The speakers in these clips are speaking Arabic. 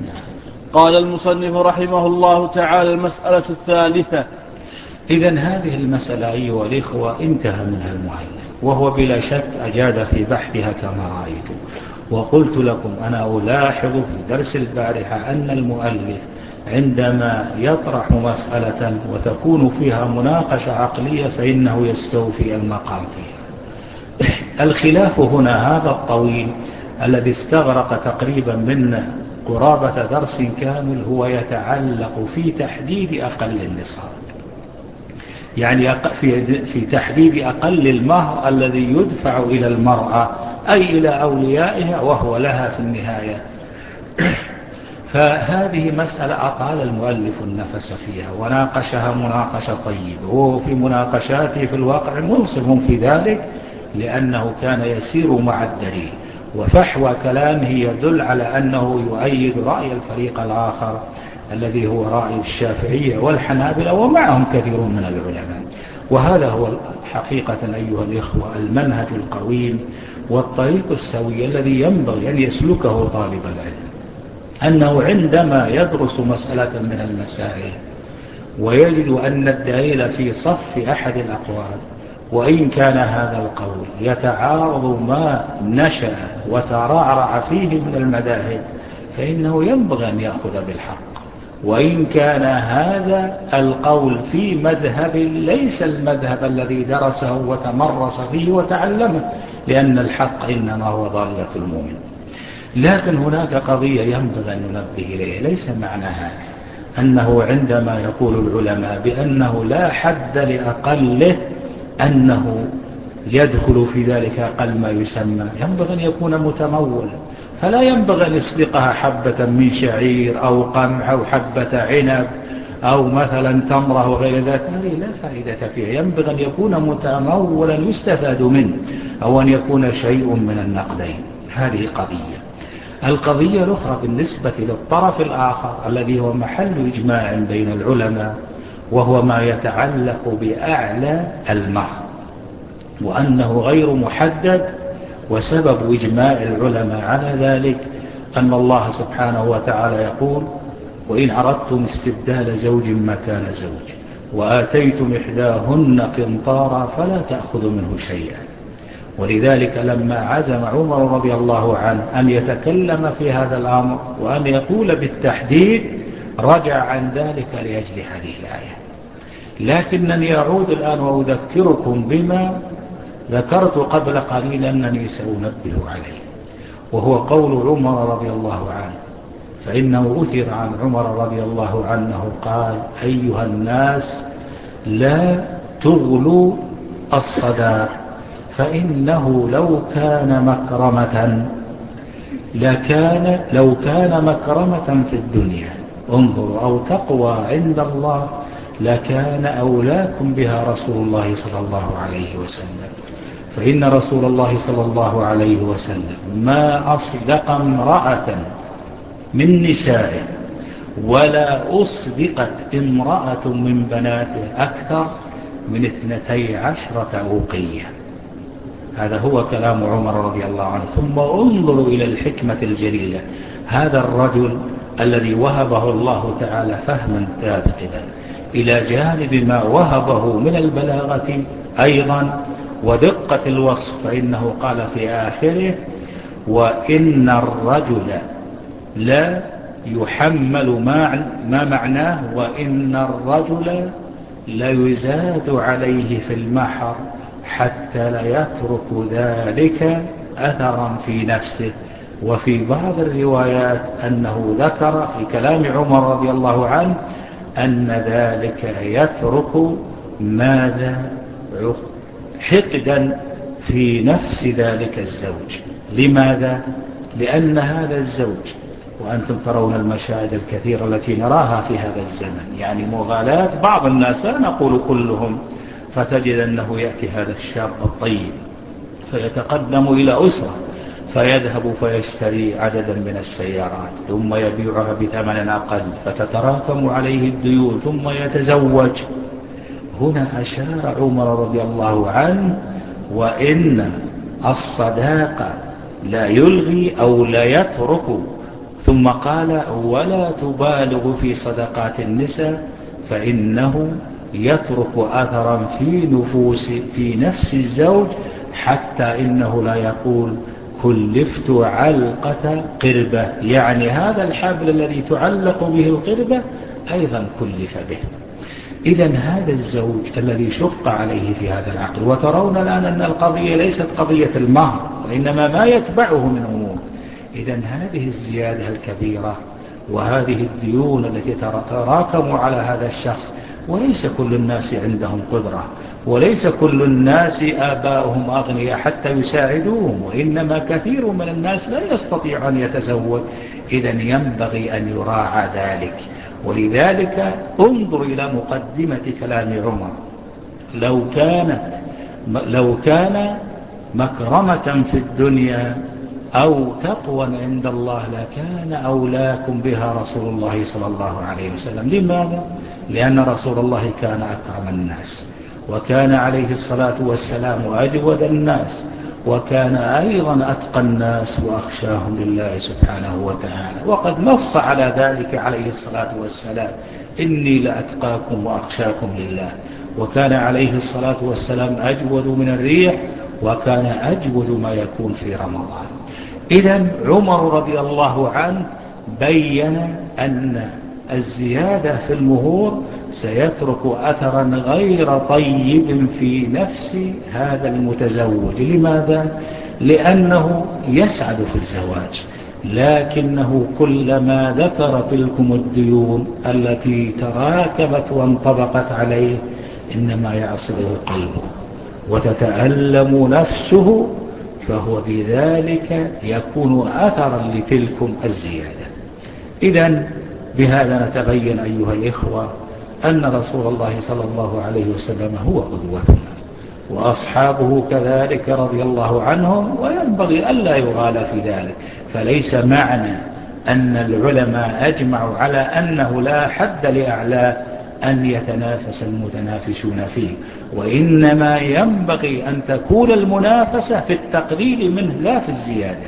قال المصنف رحمه الله تعالى: المسألة الثالثة. إذن هذه المسألة أيها الإخوة انتهى منها المؤلف، وهو بلا شك أجاد في بحثها كما رأيتم. وقلت لكم أنا ألاحظ في درس البارحة أن المؤلف عندما يطرح مسألة وتكون فيها مناقشة عقلية فإنه يستوفي المقام فيها. الخلاف هنا هذا الطويل الذي استغرق تقريبا من قرابة درس كامل هو يتعلق في تحديد أقل النصاب، يعني في تحديد أقل المهر الذي يدفع إلى المرأة أي إلى أوليائها وهو لها في النهاية. فهذه مسألة أطال المؤلف النفس فيها وناقشها مناقشة طيبة، وهو في مناقشاته في الواقع منصف في ذلك لأنه كان يسير مع الدليل، وفحوى كلامه يدل على أنه يؤيد رأي الفريق الآخر الذي هو رأي الشافعية والحنابلة ومعهم كثير من العلماء. وهذا هو حقيقة أيها الإخوة المنهج القويم والطريق السوي الذي ينبغي أن يسلكه طالب العلم، أنه عندما يدرس مسألة من المسائل ويجد أن الدليل في صف أحد الأقوال، وإن كان هذا القول يتعارض ما نشأ وترعرع فيه من المذاهب، فإنه ينبغي أن يأخذ بالحق، وإن كان هذا القول في مذهب ليس المذهب الذي درسه وتمرس فيه وتعلمه، لأن الحق إنما هو ضالة المؤمن. لكن هناك قضية ينبغي أن ننبه إليها، ليس معنى هذا أنه عندما يقول العلماء بأنه لا حد لأقله أنه يدخل في ذلك أقل ما يسمى، ينبغي أن يكون متمولا، فلا ينبغي أن يصدقها حبة من شعير أو قمح أو حبة عنب أو مثلا تمرة وغير ذلك، هذه لا فائدة فيها. ينبغي أن يكون متمولا يستفاد منه، أو أن يكون شيء من النقدين. هذه قضية. القضية الأخرى بالنسبة للطرف الآخر الذي هو محل إجماع بين العلماء، وهو ما يتعلق بأعلى المهر، وأنه غير محدد، وسبب إجماع العلماء على ذلك أن الله سبحانه وتعالى يقول: وإن أردتم استبدال زوج مكان زوج وآتيتم إحداهن قنطارا فلا تأخذوا منه شيئا. ولذلك لما عزم عمر رضي الله عنه أن يتكلم في هذا الأمر وأن يقول بالتحديد رجع عن ذلك لأجل هذه الآية. لكنني أعود الآن وأذكركم بما ذكرت قبل قليل أنني سأنبه عليه، وهو قول عمر رضي الله عنه، فإنه أثر عن عمر رضي الله عنه قال: أيها الناس لا تغلوا الصداق، فإنه لو كان مكرمة في الدنيا انظروا أو تقوى عند الله لكان أولاكم بها رسول الله صلى الله عليه وسلم. فإن رسول الله صلى الله عليه وسلم ما أصدق امرأة من نسائه ولا أصدقت امرأة من بناته أكثر من 12 أوقية. هذا هو كلام عمر رضي الله عنه. ثم انظروا إلى الحكمة الجليلة، هذا الرجل الذي وهبه الله تعالى فهما ثابتا إلى جانب ما وهبه من البلاغة أيضا ودقة الوصف، فإنه قال في آخره: وإن الرجل لا يحمل ما معناه وإن الرجل لا يزاد عليه في المحر حتى لا يترك ذلك أثرا في نفسه. وفي بعض الروايات أنه ذكر في كلام عمر رضي الله عنه أن ذلك يترك ماذا؟ حقدا في نفس ذلك الزوج. لماذا؟ لأن هذا الزوج، وأنتم ترون المشاهد الكثيرة التي نراها في هذا الزمن، يعني مغالاة بعض الناس لا نقول كلهم، فتجد أنه يأتي هذا الشاب الطيب فيتقدم إلى أسرة فيذهب فيشتري عددا من السيارات ثم يبيعها بثمن أقل فتتراكم عليه الديون ثم يتزوج. هنا أشار عمر رضي الله عنه وإن الصداقة لا يلغي أو لا يترك ثم قال ولا تبالغ في صدقات النساء فإنه يترك أثرا في نفس الزوج حتى إنه لا يقول كلفت علقة قربة، يعني هذا الحبل الذي تعلق به القربة أيضا كلف به. إذن هذا الزوج الذي شق عليه في هذا العقد، وترون الآن أن القضية ليست قضية المهر وإنما ما يتبعه من أمور. إذن هذه الزيادة الكبيرة وهذه الديون التي تتراكم على هذا الشخص، وليس كل الناس عندهم قدرة، وليس كل الناس آباؤهم أغنياء حتى يساعدوهم، وإنما كثير من الناس لا يستطيع أن يتزوج. إذن ينبغي أن يراعى ذلك. ولذلك انظر إلى مقدمة كلام عمر، لو كان مكرمة في الدنيا أو تقوى عند الله لكان أولاكم بها رسول الله صلى الله عليه وسلم. لماذا؟ لأن رسول الله كان أكرم الناس، وكان عليه الصلاة والسلام أجود الناس، وكان أيضا أتقى الناس وأخشاهم لله سبحانه وتعالى، وقد نص على ذلك عليه الصلاة والسلام إني لأتقاكم وأخشاكم لله. وكان عليه الصلاة والسلام أجود من الريح، وكان أجود ما يكون في رمضان. إذن عمر رضي الله عنه بين أن الزيادة في المهور سيترك أثرا غير طيب في نفس هذا المتزوج. لماذا؟ لأنه يسعد في الزواج، لكنه كلما ذكر تلكم الديون التي تراكبت وانطبقت عليه إنما يعصره قلبه وتتألم نفسه، فهو بذلك يكون أثرا لتلكم الزيادة. إذن بهذا نتبين أيها الإخوة أن رسول الله صلى الله عليه وسلم هو قدوتنا، وأصحابه كذلك رضي الله عنهم، وينبغي ألا يغال في ذلك. فليس معنى أن العلماء أجمعوا على أنه لا حد لأعلاه أن يتنافس المتنافسون فيه، وإنما ينبغي أن تكون المنافسة في التقليل منه لا في الزيادة.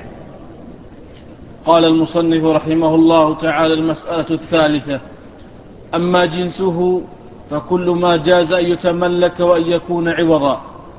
قال المصنف رحمه الله تعالى: المسألة الثالثة: أما جنسه فكل ما جاز أن يتملك وأن يكون عوضا،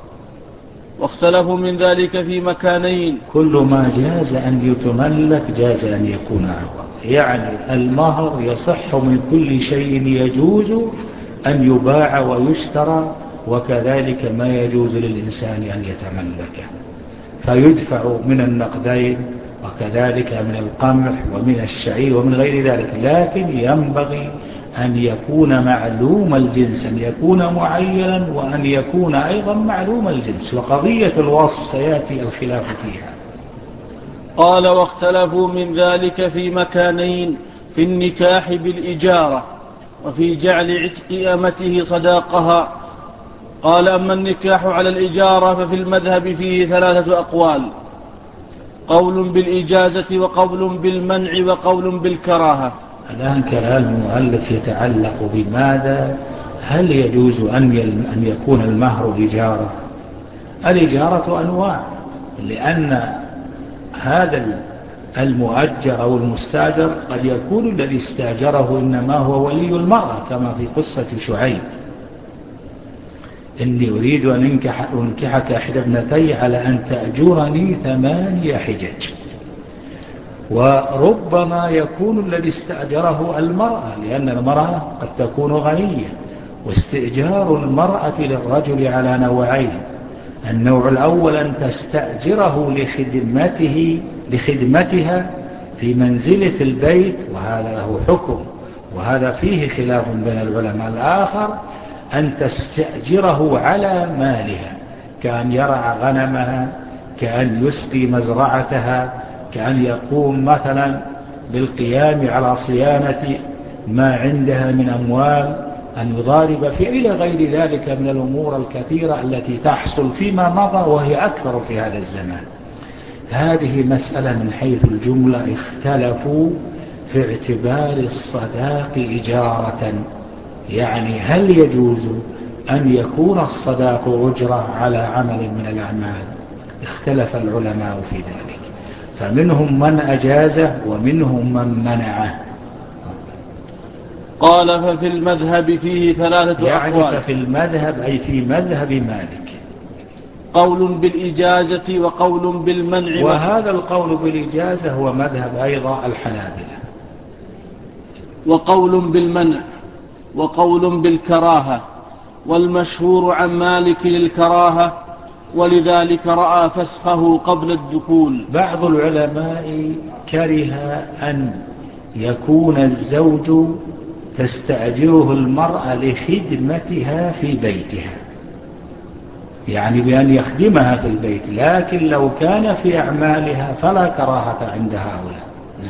واختلفوا من ذلك في مكانين. كل ما جاز أن يتملك جاز أن يكون عوضا، يعني المهر يصح من كل شيء يجوز أن يباع ويشترى، وكذلك ما يجوز للإنسان أن يتملكه، فيدفع من النقدين وكذلك من القمح ومن الشعير ومن غير ذلك. لكن ينبغي أن يكون معلوم الجنس، أن يكون معينا، وأن يكون أيضا معلوم الجنس. وقضية الوصف سيأتي الخلاف فيها. قال: واختلفوا من ذلك في مكانين: في النكاح بالإجارة، وفي جعل عتق أمته صداقها. قال: أما النكاح على الإجارة ففي المذهب فيه 3 أقوال: قول بالإجازة، وقول بالمنع، وقول بالكراهة. الآن كلام المؤلف يتعلق بماذا؟ هل يجوز أن يكون المهر إجارة؟ الإجارة أنواع، لأن هذا المؤجر أو المستاجر قد يكون الذي استاجره إنما هو ولي المرأة، كما في قصة شعيب: إني أريد أن أنكحك إحدى ابنتي على أن تأجرني 8 حجج. وربما يكون الذي استأجره المرأة، لأن المرأة قد تكون غنية. واستئجار المرأة للرجل على نوعين: النوع الأول أن تستأجره لخدمتها في منزله في البيت، وهذا له حكم، وهذا فيه خلاف بين العلماء. الآخر أن تستأجره على مالها، كأن يرعى غنمها، كأن يسقي مزرعتها، كأن يقوم مثلا بالقيام على صيانة ما عندها من أموال، أن يضارب في إلى غير ذلك من الأمور الكثيرة التي تحصل فيما مضى وهي أكثر في هذا الزمان. هذه مسألة من حيث الجملة اختلفوا في اعتبار الصداق إجارة، يعني هل يجوز أن يكون الصداق أجرة على عمل من الأعمال؟ اختلف العلماء في ذلك. فمنهم من أجازه ومنهم من منعه. قال ففي المذهب فيه 3 يعني أقوال. ففي المذهب أي في مذهب مالك قول بالإجازة وقول بالمنع وهذا القول بالإجازة هو مذهب أيضا الحنابلة، وقول بالمنع وقول بالكراهة، والمشهور عن مالك للكراهة، ولذلك رأى فسخه قبل الدخول. بعض العلماء كره أن يكون الزوج تستأجره المرأة لخدمتها في بيتها، يعني بأن يخدمها في البيت، لكن لو كان في أعمالها فلا كراهة عند هؤلاء.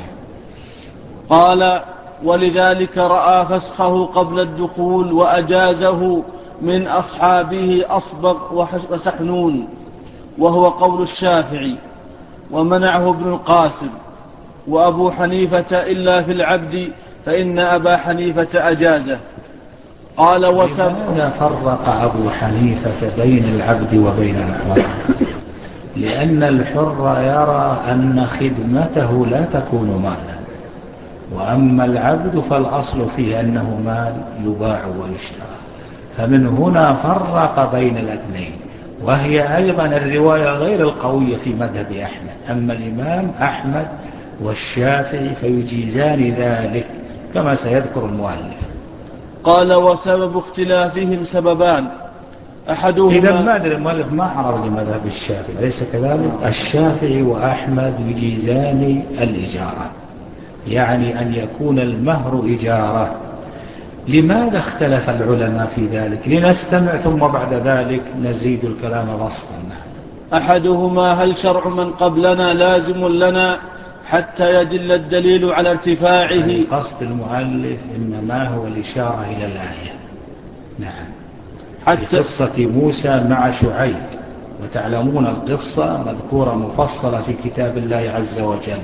قال ولذلك رأى فسخه قبل الدخول وأجازه من أصحابه أصبغ وسحنون، وهو قول الشافعي، ومنعه ابن القاسم وأبو حنيفة إلا في العبد فإن أبا حنيفة أجازه. قال لماذا فرق أبو حنيفة بين العبد وبين الحر؟ لأن الحر يرى أن خدمته لا تكون مالا، وأما العبد فالأصل فيه أنه مال يباع ويشترى، فمن هنا فرق بين الاثنين. وهي أيضا الرواية غير القوية في مذهب أحمد، أما الإمام أحمد والشافعي فيجيزان ذلك كما سيذكر المؤلف. قال وسبب اختلافهم سببان، إذا أحدهما ما أدري المؤلف ما عرض لمذهب الشافعي، أليس كذلك؟ الشافعي وأحمد يجيزان الإجارة، يعني أن يكون المهر إجارة. لماذا اختلف العلماء في ذلك؟ لنستمع ثم بعد ذلك نزيد الكلام بسطا. أحدهما هل شرع من قبلنا لازم لنا حتى يدل الدليل على ارتفاعه. يعني قصد المؤلف إنما هو الإشارة إلى الآية. نعم، في قصة موسى مع شعيب، وتعلمون القصة مذكورة مفصلة في كتاب الله عز وجل.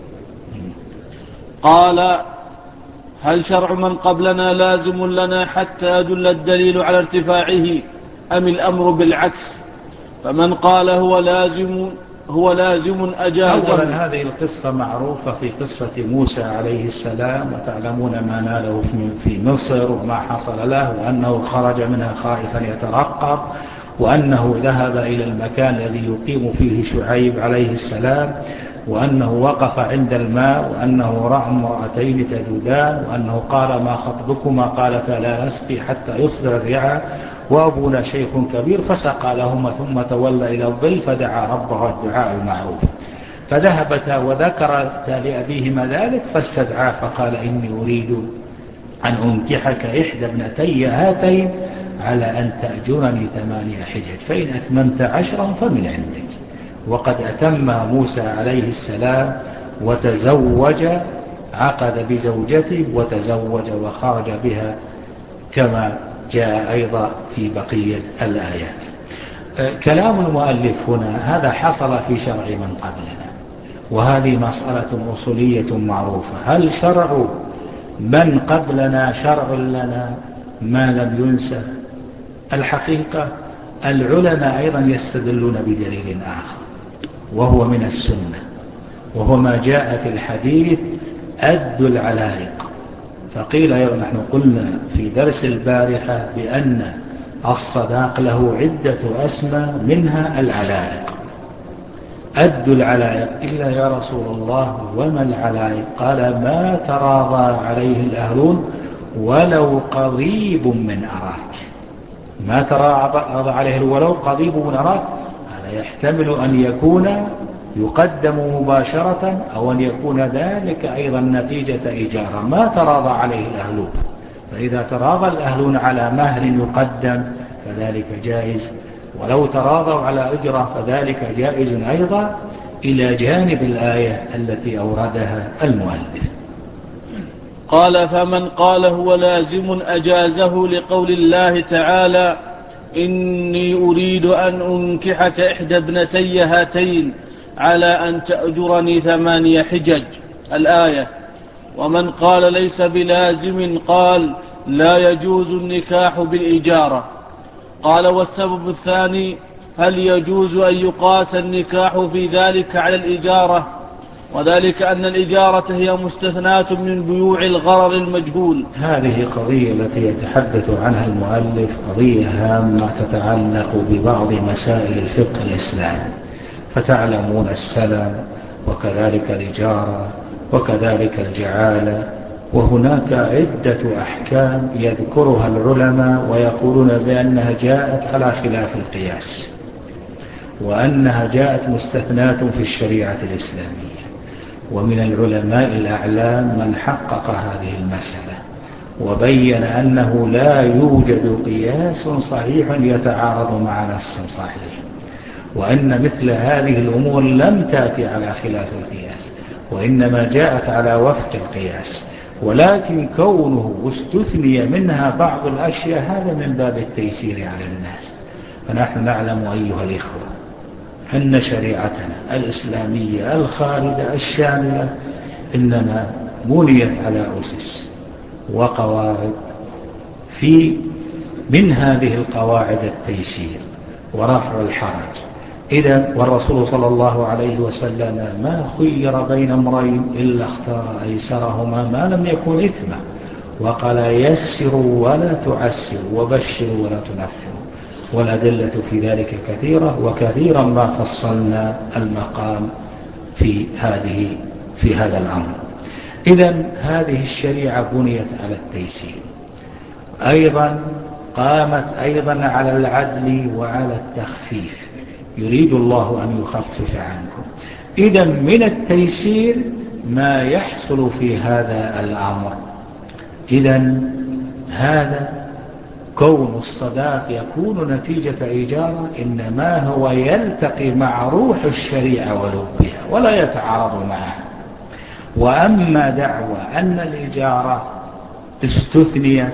قال هل شرع من قبلنا لازم لنا حتى يدل الدليل على ارتفاعه أم الأمر بالعكس؟ فمن قال هو لازم أجازه. أولا هذه القصة معروفة في قصة موسى عليه السلام، وتعلمون ما ناله في مصر وما حصل له، وأنه خرج منها خائفا يترقب، وأنه ذهب إلى المكان الذي يقيم فيه شعيب عليه السلام، وأنه وقف عند الماء، وأنه رأى امرأتين تذودان، وأنه قال ما خطبكما؟ قالتا لا نسقي حتى يصدر الرعاء وأبونا شيخ كبير، فسقى لهما ثم تولى إلى الظل فدعا ربه الدعاء المعروف. فذهبتا وذكرتا لأبيهما ذلك فاستدعاه فقال إني أريد أن أنكحك إحدى ابنتي هاتين على أن تأجرني 8 حجج، فإن أتممت 10 فمن عندك. وقد أتم موسى عليه السلام وتزوج، عقد بزوجته وتزوج وخرج بها كما جاء أيضا في بقية الآيات. كلام المؤلف هنا هذا حصل في شرع من قبلنا، وهذه مسألة أصولية معروفة. هل شرع من قبلنا شرع لنا ما لم ينسخ؟ الحقيقة العلماء أيضا يستدلون بدليل آخر وهو من السنة، وهو ما جاء في الحديث أدوا العلائق. فقيل نحن قلنا في درس البارحة بأن الصداق له عدة أسماء منها العلائق. أدوا العلائق، إلا يا رسول الله وما العلائق؟ قال ما تراضى عليه الأهلون ولو قضيب من أراك. ما تراضى عليه ولو قضيب من أراك، هذا يحتمل أن يكون يقدم مباشرة أو أن يكون ذلك أيضا نتيجة إجارة. ما تراضى عليه الأهلون، فإذا تراضى الأهلون على مهر يقدم فذلك جائز، ولو تراضوا على أجرة فذلك جائز أيضا، إلى جانب الآية التي أوردها المؤلف. قال فمن قال هو لازم أجازه لقول الله تعالى إني أريد أن أنكحك إحدى ابنتي هاتين على أن تأجرني 8 حجج الآية. ومن قال ليس بلازم قال لا يجوز النكاح بالإجارة. قال والسبب الثاني هل يجوز أن يقاس النكاح في ذلك على الإجارة وذلك أن الإجارة هي مستثناة من بيوع الغرر المجهول. هذه قضية التي يتحدث عنها المؤلف قضية هامة تتعلق ببعض مسائل الفقه الإسلامي، فتعلمون السلم وكذلك الإجارة وكذلك الجعالة، وهناك عدة أحكام يذكرها العلماء ويقولون بأنها جاءت على خلاف القياس، وأنها جاءت مستثناة في الشريعة الإسلامية. ومن العلماء الأعلام من حقق هذه المسألة وبين أنه لا يوجد قياس صحيح يتعارض مع نص صحيح، وأن مثل هذه الأمور لم تأتي على خلاف القياس، وإنما جاءت على وفق القياس، ولكن كونه استثني منها بعض الأشياء هذا من باب التيسير على الناس. فنحن نعلم أيها الإخوة أن شريعتنا الإسلامية الخالدة الشاملة إنما بنيت على أسس وقواعد، من هذه القواعد التيسير ورفع الحرج. إذن والرسول صلى الله عليه وسلم ما خير بين أمرين إلا اختار أيسرهما ما لم يكن إثما، وقال يسروا ولا تعسروا وبشروا ولا تنفروا، والأدلة في ذلك كثيرة، وكثيرا ما فصلنا المقام في هذا الأمر. إذن هذه الشريعة بنيت على التيسير، أيضا قامت أيضا على العدل وعلى التخفيف، يريد الله أن يخفف عنكم. إذن من التيسير ما يحصل في هذا الأمر. إذن هذا كون الصداق يكون نتيجة إيجارة إنما هو يلتقي مع روح الشريعة ولبها ولا يتعارض معها. وأما دعوى أن الإجارة استثنيت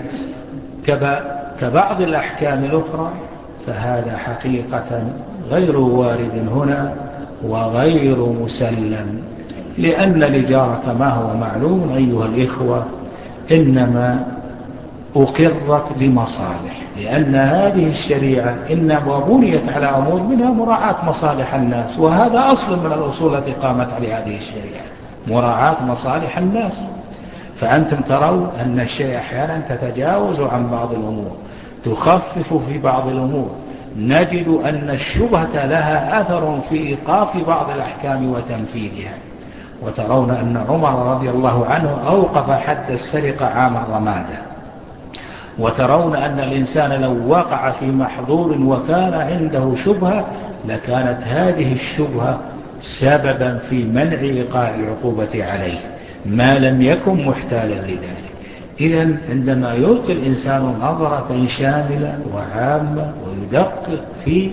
كبعض الأحكام الأخرى فهذا حقيقة غير وارد هنا وغير مسلم، لأن الإجارة كما هو معلوم أيها الإخوة إنما أقرت لمصالح، لأن هذه الشريعة إنما بنيت على أمور منها مراعاة مصالح الناس، وهذا أصل من الأصول التي قامت على هذه الشريعة، مراعاة مصالح الناس. فأنتم ترون أن الشيء أحيانا تتجاوز عن بعض الأمور، تخفف في بعض الأمور. نجد أن الشبهة لها أثر في إيقاف بعض الأحكام وتنفيذها. وترون أن عمر رضي الله عنه أوقف حد السرقة عام الرمادة. وترون أن الإنسان لو وقع في محظور وكان عنده شبهة لكانت هذه الشبهة سببا في منع إيقاع العقوبة عليه ما لم يكن محتالا لذلك. إذن عندما يلقي الإنسان نظرة شاملة وعامة ويدقق في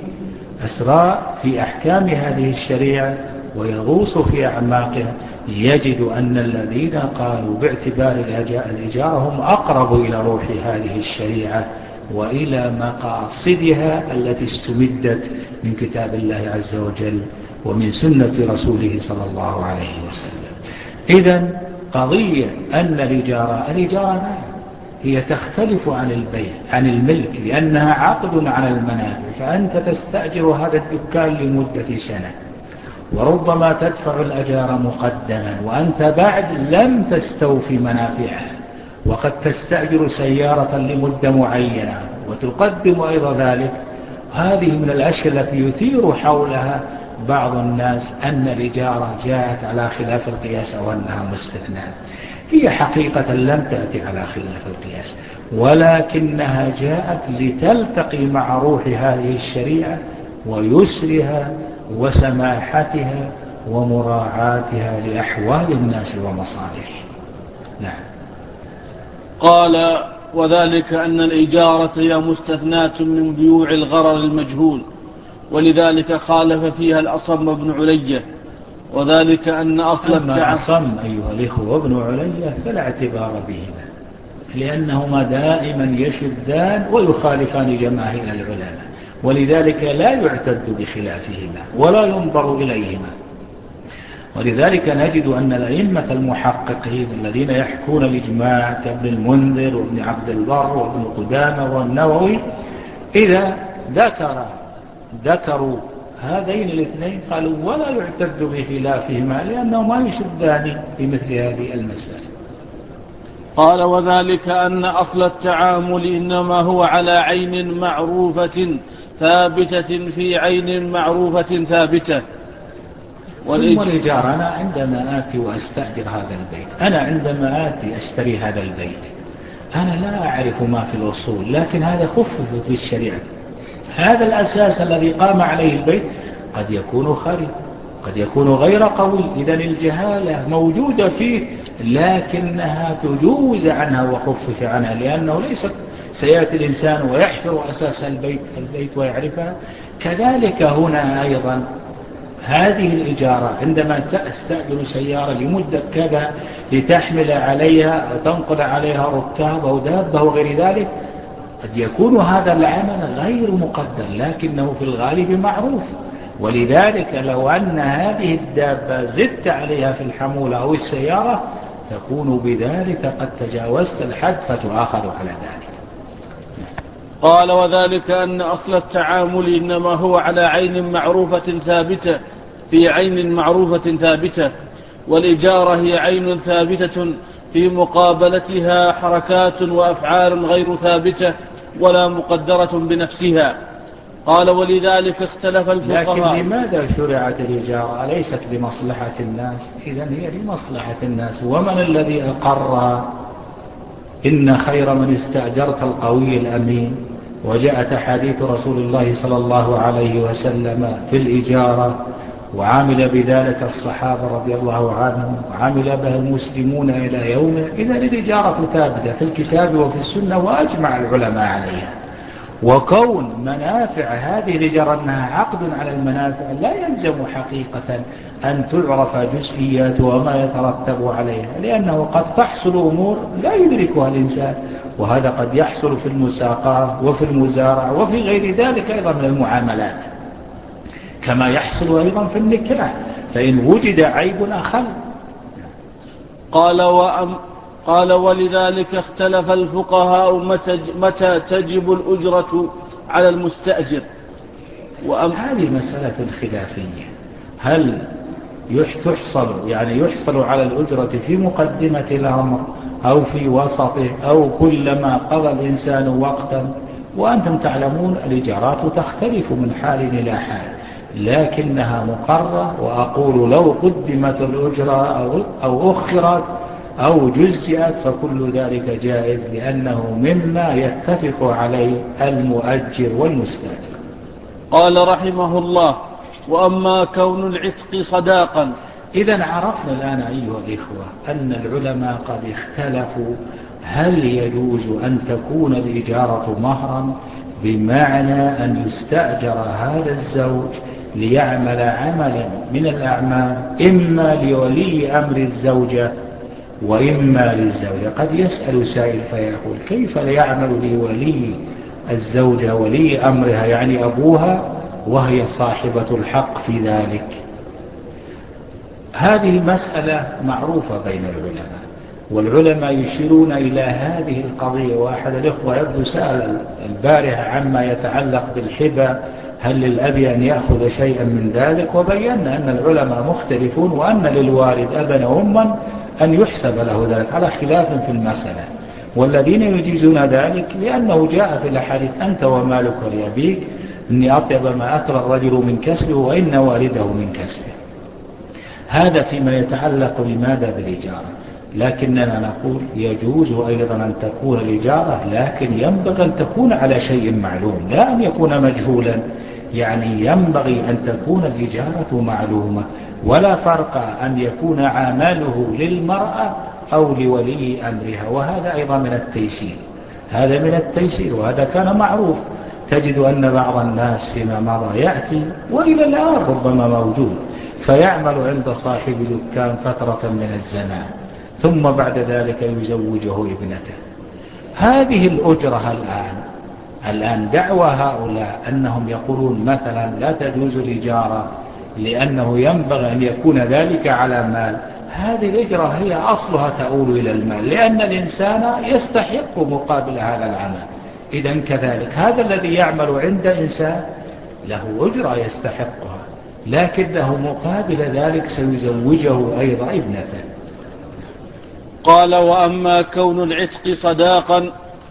في أحكام هذه الشريعة ويغوص في أعماقها يجد أن الذين قالوا باعتبار الإجارة هم أقرب إلى روح هذه الشريعة وإلى مقاصدها التي استمدت من كتاب الله عز وجل ومن سنة رسوله صلى الله عليه وسلم. إذن قضية أن الإجارة هي تختلف عن البيع عن الملك، لأنها عقد على المنافع، فأنت تستأجر هذا الدكان لمدة سنة وربما تدفع الأجار مقدما وأنت بعد لم تستوفي منافعها، وقد تستأجر سيارة لمدة معينة وتقدم أيضا ذلك. هذه من الأشياء التي يثير حولها بعض الناس أن الإجارة جاءت على خلاف القياس أو أنها مستثناة. هي حقيقة لم تأتي على خلاف القياس، ولكنها جاءت لتلتقي مع روح هذه الشريعة ويسرها وسماحتها ومراعاتها لأحوال الناس ومصالحهم. نعم. قال وذلك أن الإجارة هي مستثناة من بيوع الغرر المجهول، ولذلك خالف فيها الأصم بن علية، وذلك أن أصل الأصم أيها الإخوة وابن علية فلا اعتبار بهما، لأنهما دائما يشدان ويخالفان جماهير العلماء، ولذلك لا يعتد بخلافهما ولا ينظر إليهما. ولذلك نجد أن الأئمة المحققين الذين يحكون الإجماع كابن المنذر وابن عبد البر وابن قدامة والنووي إذا ذكروا هذين الاثنين قالوا ولا يعتد بخلافهما لأنه ما يشدان في مثل هذه المسائل. قال وذلك أن أصل التعامل إنما هو على عين معروفة ثابتة في عين معروفة ثابتة. ثم الإيجار، أنا عندما آتي وأستأجر هذا البيت، أنا عندما آتي أشتري هذا البيت أنا لا أعرف ما في الأصول، لكن هذا خفف في الشريعة. هذا الأساس الذي قام عليه البيت قد يكون خرب، قد يكون غير قوي، إذن الجهالة موجودة فيه لكنها تجوز عنها وخفف عنها، لأنه ليس سيأتي الإنسان ويحفر أساس البيت ويعرفها. كذلك هنا أيضا هذه الإجارة، عندما تستأجر سيارة لمدة كذا لتحمل عليها أو تنقل عليها ركاب أو دابة وغير ذلك، قد يكون هذا العمل غير مقدر لكنه في الغالب معروف. ولذلك لو أن هذه الدابة زدت عليها في الحمولة أو السيارة تكون بذلك قد تجاوزت الحد فتؤاخذ على ذلك. قال وذلك أن أصل التعامل إنما هو على عين معروفة ثابتة في عين معروفة ثابتة، والإجارة هي عين ثابتة في مقابلتها حركات وأفعال غير ثابتة ولا مقدرة بنفسها. قال ولذلك اختلف الفقهاء. لكن لماذا شرعت الإجارة؟ أليست لمصلحة الناس؟ إذن هي لمصلحة الناس. ومن الذي أقر إن خير من استأجرت القوي الأمين؟ وجاءت حديث رسول الله صلى الله عليه وسلم في الإجارة، وعامل بذلك الصحابة رضي الله عنهم، وعامل به المسلمون إلى يومه. إذن الإجارة ثابتة في الكتاب وفي السنة وأجمع العلماء عليها. وكون منافع هذه الإجارة أنها عقد على المنافع لا يلزم حقيقة أن تعرف جزئيات وما يترتب عليها، لأنه قد تحصل أمور لا يدركها الإنسان، وهذا قد يحصل في المساقات وفي المزارع وفي غير ذلك أيضا من المعاملات، كما يحصل أيضا في النكاح، فإن وجد عيب أخل. قال ولذلك اختلف الفقهاء متى تجب الأجرة على المستأجر. هذه مسألة خلافية. هل يحصل على الأجرة في مقدمة الأمر أو في وسطه أو كلما قضى الإنسان وقتا؟ وأنتم تعلمون الإجارات تختلف من حال إلى حال، لكنها مقرة. وأقول لو قدمت الأجرة أو أخرت أو جزئت فكل ذلك جائز، لأنه مما يتفق عليه المؤجر والمستأجر. قال رحمه الله وأما كون العتق صداقا. إذن عرفنا الآن أيها الإخوة أن العلماء قد اختلفوا هل يجوز أن تكون الإجارة مهرا، بمعنى أن يستأجر هذا الزوج ليعمل عملا من الأعمال إما لولي أمر الزوجة وإما للزوجة. قد يسأل سائل فيقول كيف يعمل لولي الزوجة ولي أمرها يعني أبوها وهي صاحبة الحق في ذلك؟ هذه مسألة معروفة بين العلماء، والعلماء يشيرون إلى هذه القضية. واحد الإخوة يبدو سأل البارحة عما يتعلق بالحبة، هل للأب أن يأخذ شيئا من ذلك؟ وبينا أن العلماء مختلفون، وأن للوالد أبا وأما أن يحسب له ذلك على خلاف في المسألة. والذين يجيزون ذلك لأنه جاء في الحديث أنت ومالك لأبيك، إني أطيب ما أكل الرجل من كسبه وإن والده من كسبه. هذا فيما يتعلق بماذا بالإجارة. لكننا نقول يجوز أيضا أن تكون الإجارة، لكن ينبغي أن تكون على شيء معلوم، لا أن يكون مجهولا. يعني ينبغي أن تكون الإجارة معلومة، ولا فرق أن يكون عامله للمرأة أو لولي أمرها. وهذا أيضا من التيسير، هذا من التيسير، وهذا كان معروف. تجد أن بعض الناس فيما مضى يأتي وإلى الآن ربما موجود، فيعمل عند صاحب دكان فترة من الزمان ثم بعد ذلك يزوجه ابنته. هذه الأجرة الآن دعوى هؤلاء أنهم يقولون مثلا لا تجوز الإجارة لأنه ينبغي أن يكون ذلك على مال. هذه الإجرة هي أصلها تؤول إلى المال، لأن الإنسان يستحق مقابل هذا العمل. إذن كذلك هذا الذي يعمل عند إنسان له أجرة يستحقها، لكنه مقابل ذلك سيزوجه أيضا ابنته. قال: وأما كون العتق صداقا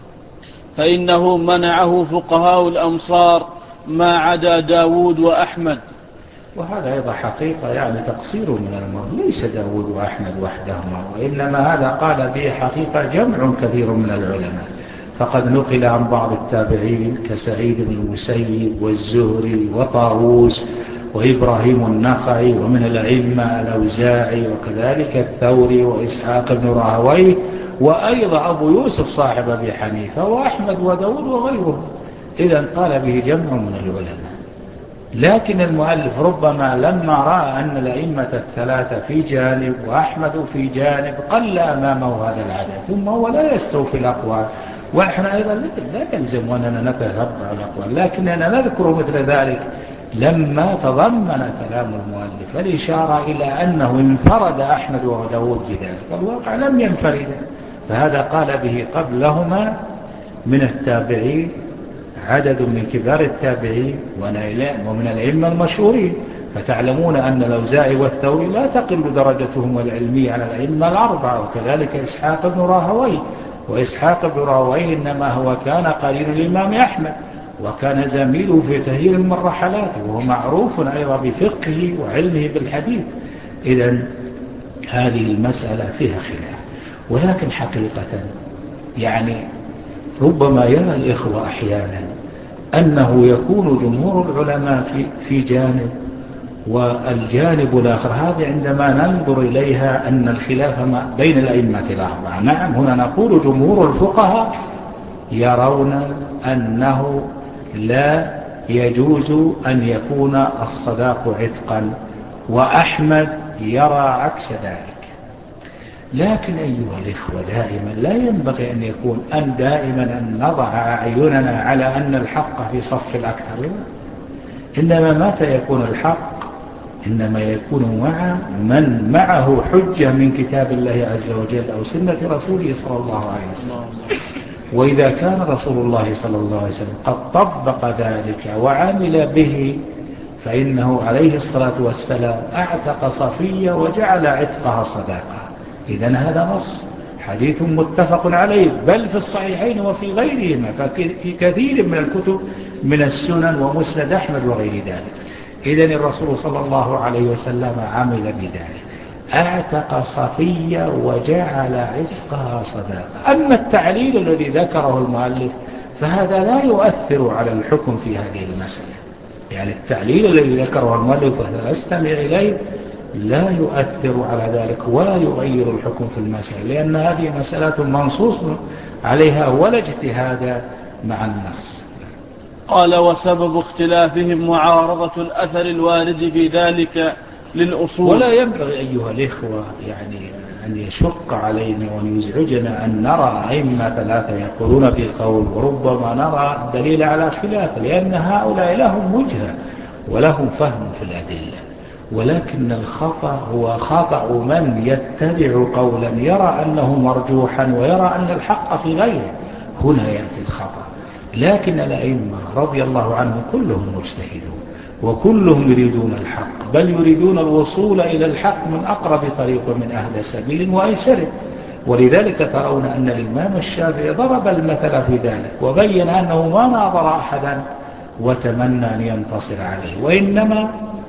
فإنه منعه فقهاء الأمصار ما عدا داود وأحمد. وهذا أيضا حقيقة يعني تقصير من المرء، ليس داود وأحمد وحدهما، وإنما هذا قال به حقيقة جمع كثير من العلماء. فقد نقل عن بعض التابعين كسعيد بن المسيب والزهري وطاووس وإبراهيم النخعي، ومن الأئمة الأوزاعي وكذلك الثوري وإسحاق بن راهويه، وأيضا أبو يوسف صاحب أبي حنيفة وأحمد وداود وغيرهم. إذن قال به جمع من العلماء. لكن المؤلف ربما لما رأى أن الأئمة الثلاثة في جانب وأحمد في جانب قل أمامه هذا العدد، ثم هو لا يستوفي الأقوال، وإحنا أيضا لا يلزم أننا نتتبع الأقوال، لكننا نذكر مثل ذلك لما تضمن كلام المؤلف الإشارة إلى أنه انفرد أحمد وداود بذلك، الواقع لم ينفرد، فهذا قال به قبلهما من التابعين عدد من كبار التابعين ومن الأئمة المشهورين. فتعلمون أن الأوزاعي والثوري لا تقل درجتهم العلمية على الأئمة الأربعة، وكذلك إسحاق بن راهويه، وإسحاق بن راهويه إنما هو كان قرين الإمام أحمد، وكان زميله في كثير من رحلاته، وهو معروف أيضا بفقهه وعلمه بالحديث. إذن هذه المسألة فيها خلاف، ولكن حقيقة يعني ربما يرى الإخوة أحيانا أنه يكون جمهور العلماء في جانب والجانب الآخر، هذا عندما ننظر إليها أن الخلاف بين الأئمة الأربعة. نعم، هنا نقول جمهور الفقهاء يرون أنه لا يجوز أن يكون الصداق عتقا، وأحمد يرى عكس ذلك. لكن أيها الإخوة دائما لا ينبغي أن يكون دائما أن نضع أعيننا على أن الحق في صف الأكثر، إنما متى يكون الحق؟ إنما يكون مع من معه حجة من كتاب الله عز وجل أو سنة رسوله صلى الله عليه وسلم. وإذا كان رسول الله صلى الله عليه وسلم قد طبق ذلك وعمل به، فإنه عليه الصلاة والسلام أعتق صفية وجعل عتقها صداقة. إذن هذا نص حديث متفق عليه، بل في الصحيحين وفي غيرهما، ففي كثير من الكتب من السنن ومسند أحمد وغير ذلك. إذن الرسول صلى الله عليه وسلم عمل بذلك، أعتق صفية وجعل عتقها صداقة. أما التعليل الذي ذكره المؤلف فهذا لا يؤثر على الحكم في هذه المسألة، يعني التعليل الذي ذكره المؤلف فأستمع إليه لا يؤثر على ذلك ولا يغير الحكم في المسألة، لأن هذه مسألة منصوص عليها ولا اجتهاد مع النص. قال: وسبب اختلافهم معارضة الأثر الوارد في ذلك للأصول. ولا ينبغي أيها الإخوة يعني أن يشق علينا وأن يزعجنا أن نرى أئمة ثلاثة يقولون في قول وربما نرى دليل على خلاف، لأن هؤلاء لهم وجهة ولهم فهم في الأدلة، ولكن الخطأ هو خطأ من يتبع قولا يرى أنه مرجوحا ويرى أن الحق في غيره، هنا يأتي الخطأ. لكن الأئمة رضي الله عنهم كلهم مجتهدون وكلهم يريدون الحق، بل يريدون الوصول إلى الحق من أقرب طريق من أهدى سبيل وأيسره. ولذلك ترون أن الإمام الشافعي ضرب المثل في ذلك وبين أنه ما ناظر أحدا وتمنى أن ينتصر عليه، وإنما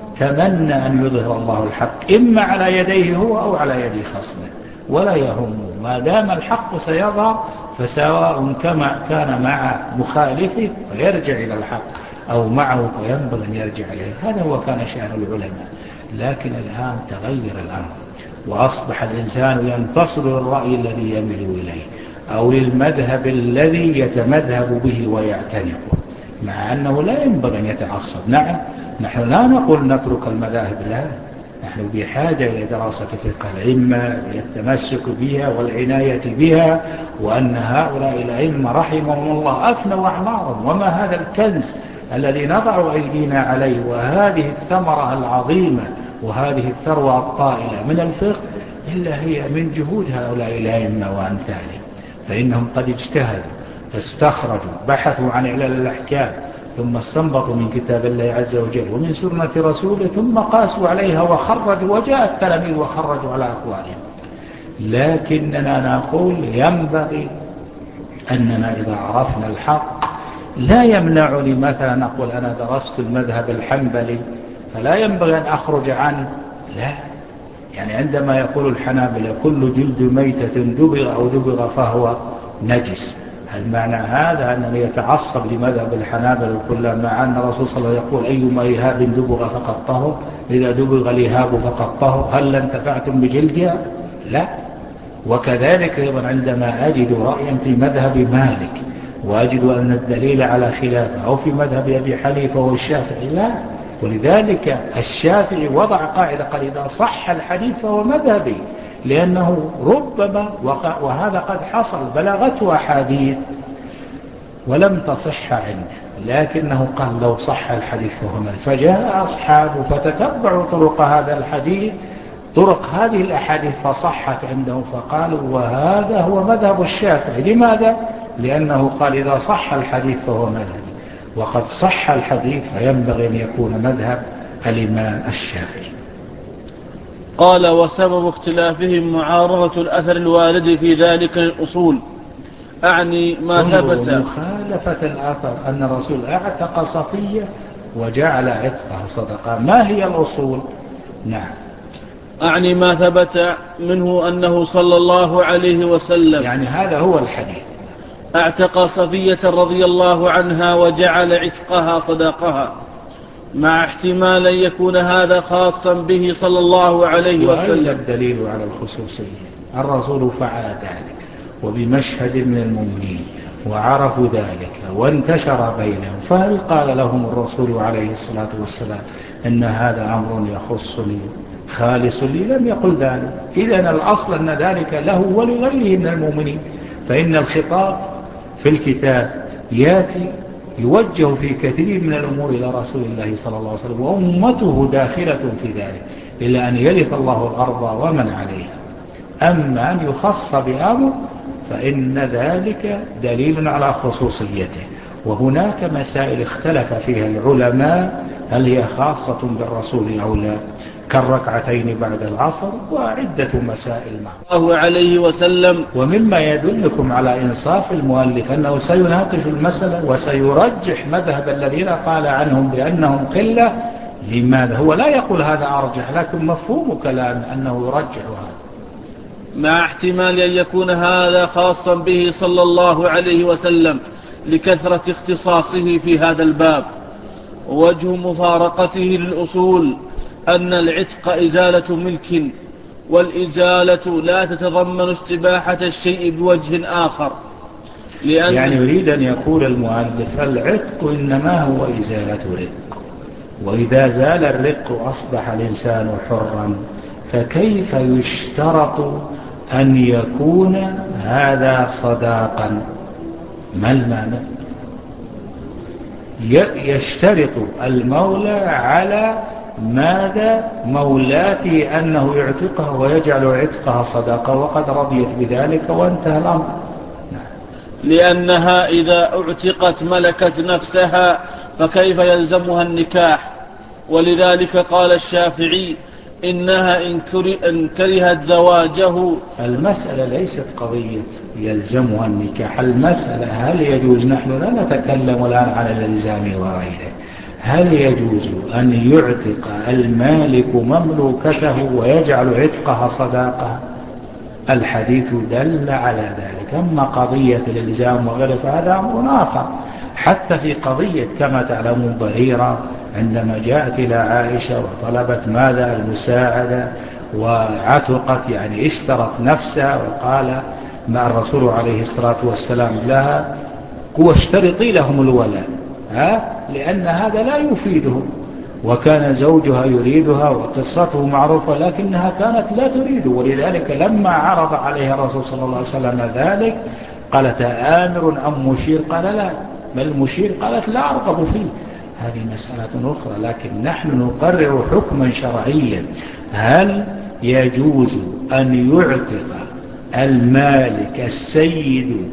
تمنى أن يظهر الله الحق إما على يديه هو أو على يد خصمه، ولا يهم ما دام الحق سيظهر، فسواء كما كان مع مخالفه فيرجع إلى الحق أو معه فينبغي أن يرجع إليه. هذا هو كان شأن العلماء. لكن الآن تغير الأمر وأصبح الإنسان ينتصر للرأي الذي يميل إليه أو للمذهب الذي يتمذهب به ويعتنقه، مع أنه لا ينبغي أن يتعصب. نعم، نحن لا نقول نترك المذاهب، لا، نحن بحاجة إلى دراسة فقه الأئمة والتمسك بها والعناية بها، وأن هؤلاء الأئمة رحمهم الله أفنوا أعمارهم، وما هذا الكنز الذي نضع أيدينا عليه وهذه الثمرة العظيمة وهذه الثروة الطائلة من الفقه إلا هي من جهود هؤلاء الأئمة وأمثالهم. فإنهم قد اجتهدوا فاستخرجوا، بحثوا عن علل الأحكام، ثم استنبطوا من كتاب الله عز وجل ومن سنة رسوله ثم قاسوا عليها وخرجوا، وجاء التلاميذ وخرجوا على أقوالهم. لكننا نقول ينبغي أننا إذا عرفنا الحق لا يمنعني مثلا أقول أنا درست المذهب الحنبلي فلا ينبغي أن أخرج عنه، لا. يعني عندما يقول الحنابلة كل جلد ميتة دبغ أو دبغ فهو نجس، هل معنى هذا أنني يتعصب لمذهب الحنابلة كل مع أن الرسول صلى الله عليه وسلم يقول أيما إهاب دبغ فقد طهر، إذا دبغ الإهاب فقد طهر، هل انتفعتم بجلدها؟ لا. وكذلك أيضا عندما أجد رأيا في مذهب مالك وأجد أن الدليل على خلافه، أو في مذهب أبي حنيفة والشافعي، لا. ولذلك الشافعي وضع قاعدة قال إذا صح الحديث فهو مذهبي، لأنه ربما وهذا قد حصل بلغته أحاديث ولم تصح عنده، لكنه قال لو صح الحديث فهو مذهبي. فجاء أصحابه فتتبعوا طرق هذا الحديث، طرق هذه الأحاديث فصحت عندهم، فقالوا وهذا هو مذهب الشافعي. لماذا؟ لأنه قال إذا صح الحديث فهو مذهبي، وقد صح الحديث فينبغي أن يكون مذهب الإمام الشافعي. قال وسبب اختلافهم معارضة الأثر الوارد في ذلك الأصول، أعني ما ثبت مخالفة الأثر أن الرسول اعتق صفية وجعل عتقها صدقة. ما هي الأصول؟ نعم، أعني ما ثبت منه أنه صلى الله عليه وسلم يعني هذا هو الحديث اعتق صفية رضي الله عنها وجعل عتقها صدقها، مع احتمال أن يكون هذا خاصا به صلى الله عليه وسلم. الدليل على الخصوصية الرسول فعل ذلك وبمشهد من المؤمنين وعرفوا ذلك وانتشر بينهم، فهل قال لهم الرسول عليه الصلاة والسلام إن هذا أمر يخصني خالص لي؟ لم يقل ذلك. إذن الأصل أن ذلك له ولغيره من المؤمنين، فإن الخطاب في الكتاب ياتي يوجه في كثير من الأمور إلى رسول الله صلى الله عليه وسلم، وأمته داخلة في ذلك إلا أن يرث الله الأرض ومن عليها. أما أن يخص بأمر فإن ذلك دليل على خصوصيته. وهناك مسائل اختلف فيها العلماء هل هي خاصة بالرسول أو لا، كالركعتين بعد العصر وعدة مسائل معه الله عليه وسلم. ومما يدلكم على إنصاف المؤلف أنه سيناقش المسألة وسيرجح مذهب الذين قال عنهم بأنهم قلة. لماذا؟ هو لا يقول هذا أرجح، لكن مفهوم كلام أنه يرجح هذا، مع احتمال أن يكون هذا خاصا به صلى الله عليه وسلم لكثرة اختصاصه في هذا الباب. ووجه مفارقته للأصول أن العتق إزالة ملك، والإزالة لا تتضمن استباحة الشيء بوجه آخر، يعني يريد أن يقول المؤلف العتق إنما هو إزالة رق، وإذا زال الرق أصبح الإنسان حرا، فكيف يشترط أن يكون هذا صداقا؟ ما المعنى؟ يشترط المولى على ماذا؟ مولاته أنه يعتقها ويجعل عتقها صداقة، وقد رضيت بذلك وانتهى الأمر. لأنها إذا اعتقت ملكت نفسها، فكيف يلزمها النكاح؟ ولذلك قال الشافعي إنها إن كرهت زواجه. المسألة ليست قضية يلزمها النكاح، المسألة هل يجوز، نحن لا نتكلم الآن عن الإلزام وغيره، هل يجوز أن يعتق المالك مملوكته ويجعل عتقها صداقة؟ الحديث دل على ذلك. أما قضية الإلزام وغيره فهذا أمر آخر. حتى في قضية كما تعلمون بريرة عندما جاءت إلى عائشة وطلبت ماذا؟ المساعدة، وعتقت يعني اشترت نفسها، وقال مع الرسول عليه الصلاة والسلام لها واشترطي لهم الولاء، لأن هذا لا يفيدهم، وكان زوجها يريدها وقصته معروفة، لكنها كانت لا تريده. ولذلك لما عرض عليها الرسول صلى الله عليه وسلم ذلك قالت آمر أم مشير؟ قال لا، بل مشير. قالت لا أرغب فيه. هذه مسألة أخرى، لكن نحن نقرر حكما شرعيا. هل يجوز أن يعتق المالك السيد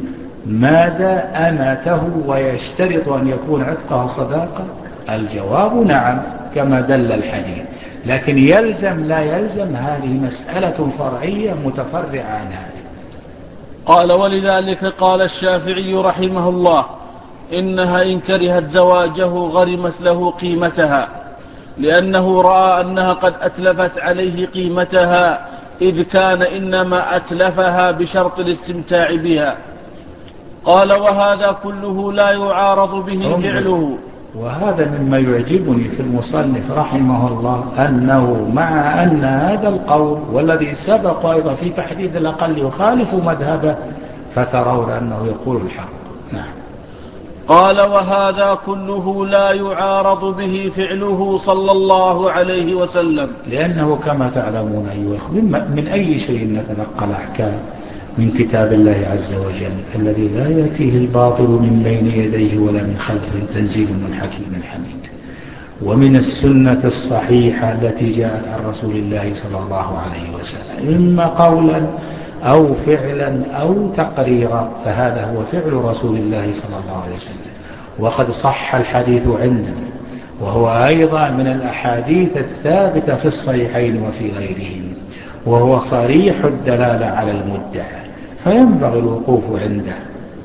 ماذا أمته ويشترط أن يكون عتقها صداقة؟ الجواب نعم كما دل الحديث، لكن يلزم لا يلزم هذه مسألة فرعية متفرعة عن هذه. قال ولذلك قال الشافعي رحمه الله إنها إن كرهت زواجه غرمت له قيمتها، لأنه رأى أنها قد أتلفت عليه قيمتها، إذ كان إنما أتلفها بشرط الاستمتاع بها. قال وهذا كله لا يعارض به فعله. وهذا مما يعجبني في المصنف رحمه الله، أنه مع أن هذا القول والذي سبق أيضا في تحديد الأقل يخالف مذهبه، فترون أنه يقول الحق. نعم. قال وهذا كله لا يعارض به فعله صلى الله عليه وسلم، لأنه كما تعلمون أيها الأخوة من أي شيء نتلقى الأحكام؟ من كتاب الله عز وجل الذي لا يأتيه الباطل من بين يديه ولا من خلفه، تنزيل من حكيم حميد. ومن السنة الصحيحة التي جاءت عن رسول الله صلى الله عليه وسلم، إما قولا أو فعلا أو تقريرا، فهذا هو فعل رسول الله صلى الله عليه وسلم. وقد صح الحديث عندنا، وهو أيضا من الأحاديث الثابتة في الصحيحين وفي غيرهم، وهو صريح الدلالة على المدعى، فينبغي الوقوف عنده.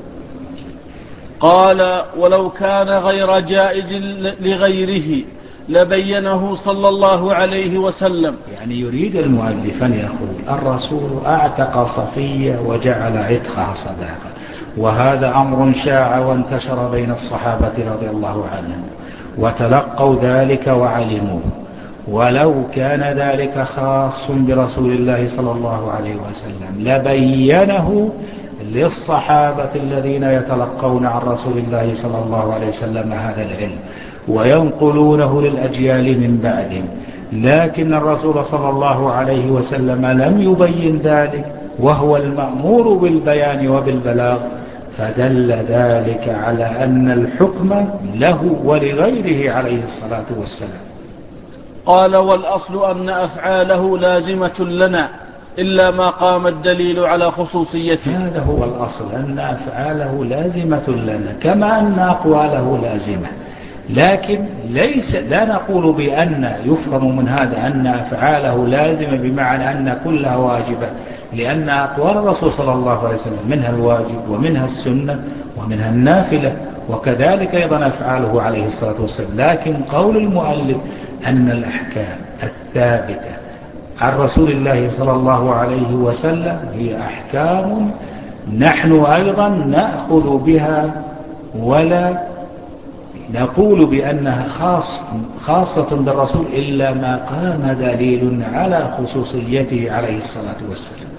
قال ولو كان غير جائز لغيره لبينه صلى الله عليه وسلم. يعني يريد المؤلف أن يقول الرسول أعتق صفية وجعل عتقها صداقة، وهذا أمر شاع وانتشر بين الصحابة رضي الله عنهم، وتلقوا ذلك وعلموه. ولو كان ذلك خاص برسول الله صلى الله عليه وسلم لبينه للصحابة الذين يتلقون عن رسول الله صلى الله عليه وسلم هذا العلم وينقلونه للأجيال من بعدهم، لكن الرسول صلى الله عليه وسلم لم يبين ذلك، وهو المأمور بالبيان وبالبلاغ، فدل ذلك على أن الحكم له ولغيره عليه الصلاة والسلام. قال والأصل أن أفعاله لازمة لنا إلا ما قام الدليل على خصوصيته. هذا هو الأصل، أن أفعاله لازمة لنا كما أن أقواله لازمة، لكن لا نقول بأن يفهم من هذا أن أفعاله لازمة بمعنى أن كلها واجبة، لأن أقوال الرسول صلى الله عليه وسلم منها الواجب ومنها السنة ومنها النافلة، وكذلك أيضا أفعاله عليه الصلاة والسلام. لكن قول المؤلف أن الأحكام الثابتة عن رسول الله صلى الله عليه وسلم هي أحكام نحن أيضا نأخذ بها، ولا نقول بأنها خاصة بالرسول إلا ما قام دليل على خصوصيته عليه الصلاة والسلام.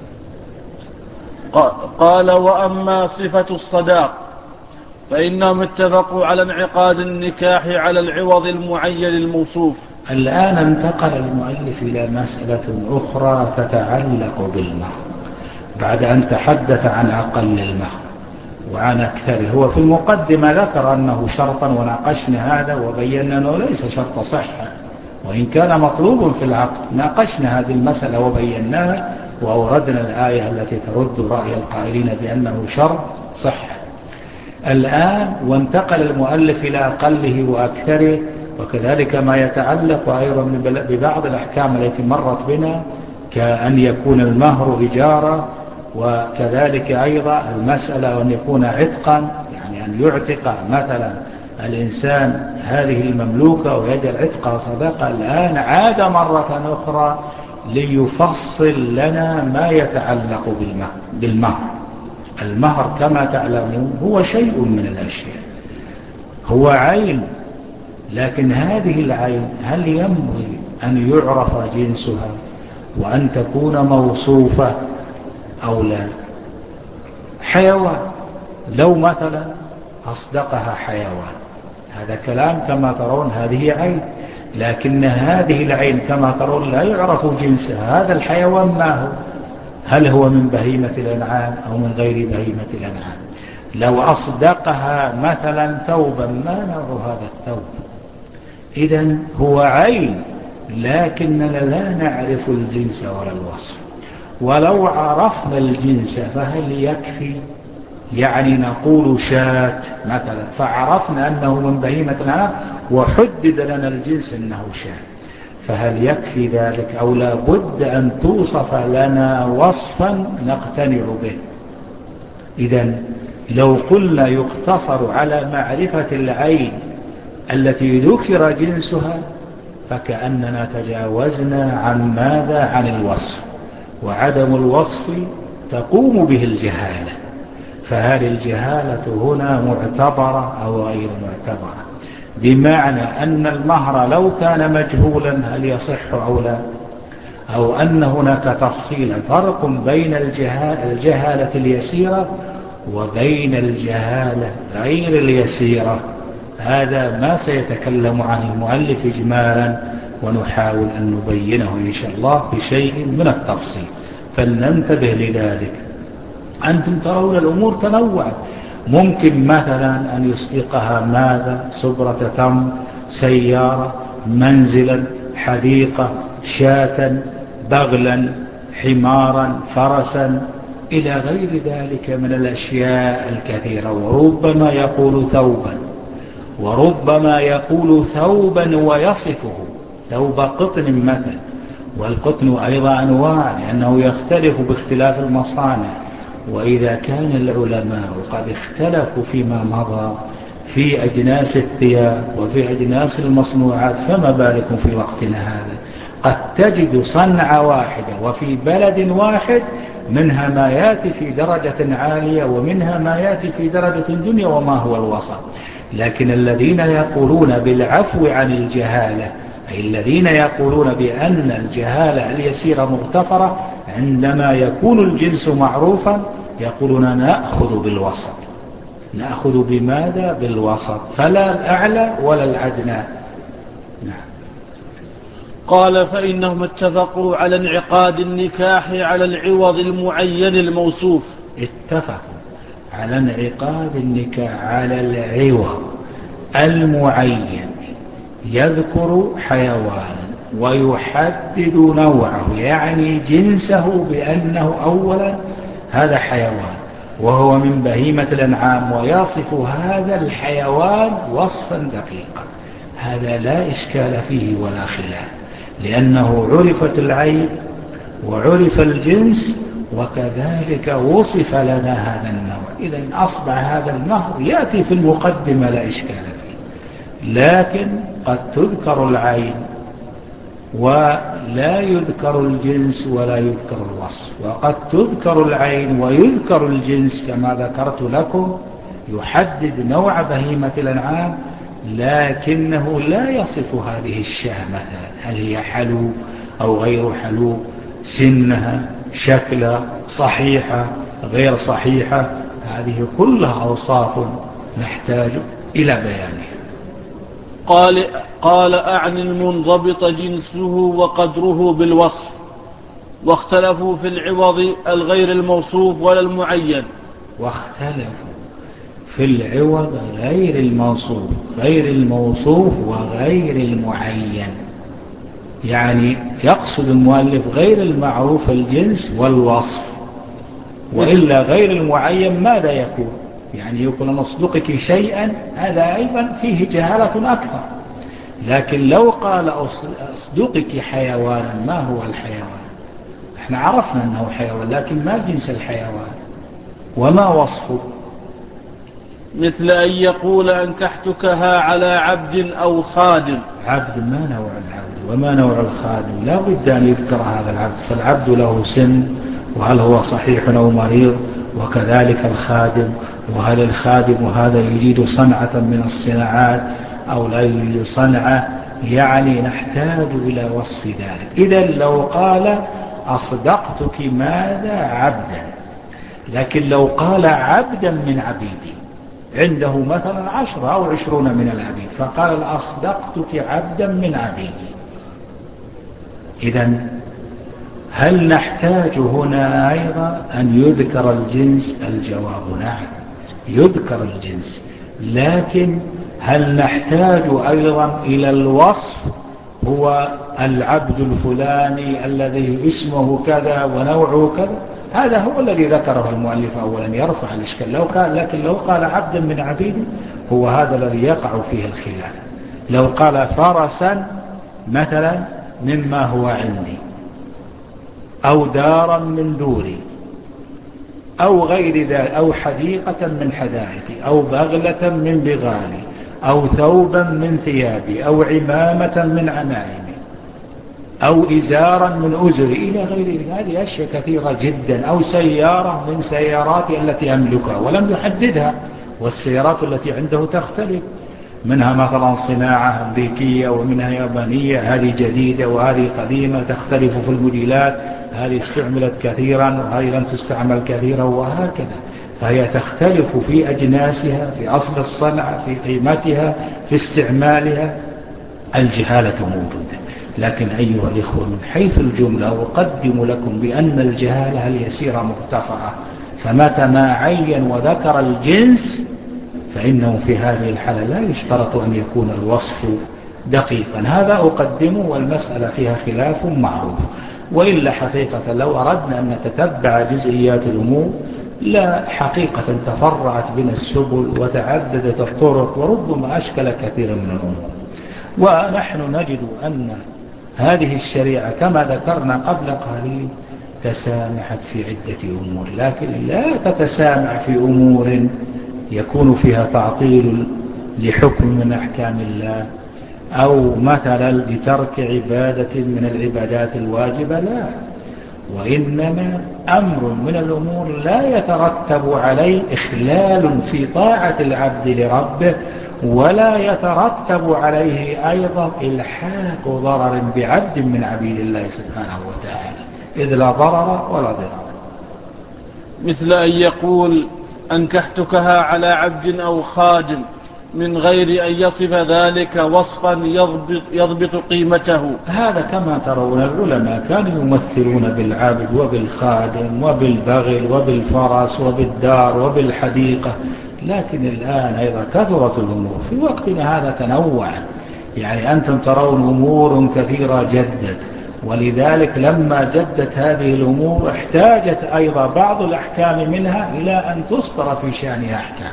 قال وأما صفة الصداق فإنهم اتفقوا على انعقاد النكاح على العوض المعين الموصوف. الآن انتقل المؤلف إلى مسألة أخرى تتعلق بالمهر، بعد أن تحدث عن أقل المهر وعن أكثره. هو في المقدمة ذكر أنه شرطا وناقشنا هذا وبينا أنه ليس شرط صحة، وإن كان مطلوب في العقد. ناقشنا هذه المسألة وبيناها وأوردنا الآية التي ترد رأي القائلين بأنه شرط صحة. الآن وانتقل المؤلف إلى أقله وأكثره، وكذلك ما يتعلق أيضا ببعض الأحكام التي مرت بنا، كأن يكون المهر إجارة، وكذلك أيضا المسألة أن يكون عتقا، يعني أن يعتق مثلا الإنسان هذه المملوكة ويجعل عتقها صداقة. الآن عاد مرة أخرى ليفصل لنا ما يتعلق بالمهر. المهر كما تعلمون هو شيء من الأشياء، هو عين، لكن هذه العين هل ينبغي أن يعرف جنسها وأن تكون موصوفة أو لا؟ حيوان، لو مثلا أصدقها حيوان، هذا كلام كما ترون هذه عين، لكن هذه العين كما ترون لا يعرف جنسها. هذا الحيوان ما هو؟ هل هو من بهيمة الأنعام أو من غير بهيمة الأنعام؟ لو أصدقها مثلا ثوبا، ما نوع هذا الثوب؟ إذن هو عين، لكننا لا نعرف الجنس ولا الوصف. ولو عرفنا الجنس فهل يكفي يعني نقول شاة مثلا، فعرفنا أنه من بهيمة الأنعام وحدد لنا الجنس أنه شاة، فهل يكفي ذلك أو لا بد أن توصف لنا وصفا نقتنع به؟ إذن لو قلنا يقتصر على معرفة العين التي ذكر جنسها فكأننا تجاوزنا عن ماذا؟ عن الوصف، وعدم الوصف تقوم به الجهالة، فهل الجهالة هنا معتبرة أو غير معتبرة؟ بمعنى أن المهر لو كان مجهولا هل يصح أو لا، أو أن هناك تفصيلا فرق بين الجهالة اليسيرة وبين الجهالة غير اليسيرة. هذا ما سيتكلم عن المؤلف إجمالا، ونحاول أن نبينه إن شاء الله بشيء من التفصيل، فلننتبه لذلك. أنتم ترون الأمور تنوعت، ممكن مثلا أن يصدقها ماذا؟ سبرة تمر، سيارة، منزلا، حديقة، شاة، بغلا، حمارا، فرسا، إلى غير ذلك من الأشياء الكثيرة. وربما يقول ثوبا، وربما يقول ثوبا ويصفه ثوب قطن مثلا، والقطن أيضا أنواع لأنه يختلف باختلاف المصانع. وإذا كان العلماء قد اختلفوا فيما مضى في أجناس الثياب وفي أجناس المصنوعات، فما بالكم في وقتنا هذا؟ قد تجد صنعة واحدة وفي بلد واحد منها ما يأتي في درجة عالية ومنها ما يأتي في درجة دنيا وما هو الوسط. لكن الذين يقولون بالعفو عن الجهالة، أي الذين يقولون بأن الجهالة اليسيرة مغتفرة عندما يكون الجنس معروفا، يقولون نأخذ بالوسط. نأخذ بماذا؟ بالوسط، فلا الأعلى ولا الأدنى. نعم. قال فإنهم اتفقوا على انعقاد النكاح على العوض المعين الموصوف. اتفقوا على انعقاد النكاح على العوض المعين، يذكر حيوانا ويحدد نوعه يعني جنسه بأنه أولا هذا حيوان وهو من بهيمة الأنعام، ويصف هذا الحيوان وصفا دقيقا. هذا لا إشكال فيه ولا خلاف، لأنه عرفت العين وعرف الجنس وكذلك وصف لنا هذا النوع. إذن أصبح هذا المهر يأتي في المقدمة لا إشكال فيه، لكن قد تذكر العين ولا يذكر الجنس ولا يذكر الوصف، وقد تذكر العين ويذكر الجنس كما ذكرت لكم، يحدد نوع بهيمة الأنعام لكنه لا يصف هذه الشاة مثلا هل هي حلوب أو غير حلوب، سنها، شكلها، صحيحة غير صحيحة، هذه كلها أوصاف نحتاج إلى بيانها. قال أعني المنضبط جنسه وقدره بالوصف، واختلفوا في العوض الغير الموصوف ولا المعين. واختلفوا في العوض غير الموصوف، غير الموصوف وغير المعين، يعني يقصد المؤلف غير المعروف الجنس والوصف، وإلا غير المعين ماذا يكون؟ يعني يقول نصدقك شيئا، هذا أيضا فيه جهالة أكثر. لكن لو قال أصدقك حيوانا، ما هو الحيوان؟ احنا عرفنا أنه حيوان، لكن ما جنس الحيوان وما وصفه؟ مثل أن يقول أنكحتكها على عبد أو خادم. عبد، ما نوع العبد وما نوع الخادم؟ لا بد أن يذكر هذا العبد، فالعبد له سن، وهل هو صحيح أو مريض، وكذلك الخادم، وهل الخادم هذا يجيد صنعة من الصناعات أو لا يجيد صنعة، يعني نحتاج إلى وصف ذلك. إذن لو قال أصدقتك ماذا؟ عبدا، لكن لو قال عبدا من عبيدي، عنده مثلا 10 أو 20 من العبيد، فقال أصدقتك عبدا من عبيدي، إذن هل نحتاج هنا أيضا أن يذكر الجنس؟ الجواب نعم، يذكر الجنس، لكن هل نحتاج أيضا إلى الوصف؟ هو العبد الفلاني الذي اسمه كذا ونوعه كذا، هذا هو الذي ذكره المؤلف أولا يرفع الإشكال. لكن لو قال عبد من عبيدي هو هذا الذي يقع فيه الخلاف. لو قال فرسا مثلا مما هو عندي، أو دارا من دوري، أو غير ذلك، أو حديقة من حدائقي، أو بغلة من بغالي، أو ثوبا من ثيابي، أو عمامة من عمائمي، أو إزارا من أزري، إلى غير ذلك. هذه أشياء كثيرة جدا. أو سيارة من سياراتي التي أملكها، ولم يحددها. والسيارات التي عنده تختلف، منها مثلا صناعة أمريكية ومنها يابانية، هذه جديدة وهذه قديمة، تختلف في الموديلات، هذه استعملت كثيرا وهذه لم تستعمل كثيرا، وهكذا. فهي تختلف في أجناسها، في أصل الصنعة، في قيمتها، في استعمالها. الجهالة موجودة. لكن أيها الإخوة، من حيث الجملة أقدم لكم بأن الجهالة اليسيرة مرتفعة. فمتى ما عين وذكر الجنس فإنه في هذه الحالة لا يشترط أن يكون الوصف دقيقا. هذا أقدمه، والمسألة فيها خلاف معروف. وإلا حقيقة لو أردنا أن نتتبع جزئيات الأمور لا حقيقة تفرعت بنا السبل وتعددت الطرق، وربما أشكل كثيرا من الأمور. ونحن نجد أن هذه الشريعة كما ذكرنا قبل قليل تسامحت في عدة أمور، لكن لا تتسامح في أمور يكون فيها تعطيل لحكم من أحكام الله، أو مثلا لترك عبادة من العبادات الواجبة، لا. وإنما أمر من الأمور لا يترتب عليه إخلال في طاعة العبد لربه، ولا يترتب عليه أيضا إلحاق ضرر بعبد من عبيد الله سبحانه وتعالى، إذ لا ضرر ولا ضرر. مثل أن يقول أنكحتكها على عبد أو خادم من غير أن يصف ذلك وصفا يضبط قيمته. هذا كما ترون العلماء كانوا يمثلون بالعبد وبالخادم وبالبغل وبالفرس وبالدار وبالحديقة. لكن الآن أيضا كثرت الأمور. في وقتنا هذا تنوع، يعني أنتم ترون أمور كثيرة جدت، ولذلك لما جدت هذه الأمور احتاجت أيضا بعض الأحكام منها إلى أن تصدر في شأنها أحكام.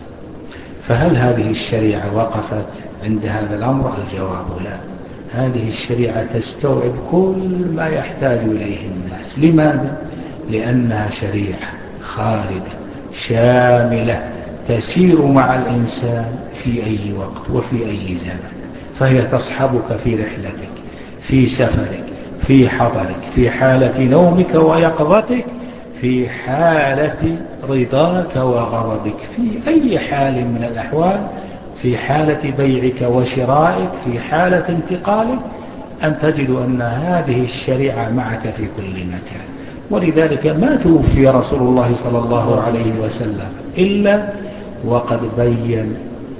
فهل هذه الشريعة وقفت عند هذا الأمر؟ الجواب لا. هذه الشريعة تستوعب كل ما يحتاج إليه الناس. لماذا؟ لأنها شريعة خالدة شاملة تسير مع الإنسان في أي وقت وفي أي زمن. فهي تصحبك في رحلتك، في سفرك، في حضرك، في حالة نومك ويقظتك، في حالة رضاك وغضبك، في أي حال من الأحوال، في حالة بيعك وشرائك، في حالة انتقالك، أن تجد أن هذه الشريعة معك في كل مكان. ولذلك ما توفي رسول الله صلى الله عليه وسلم إلا وقد بين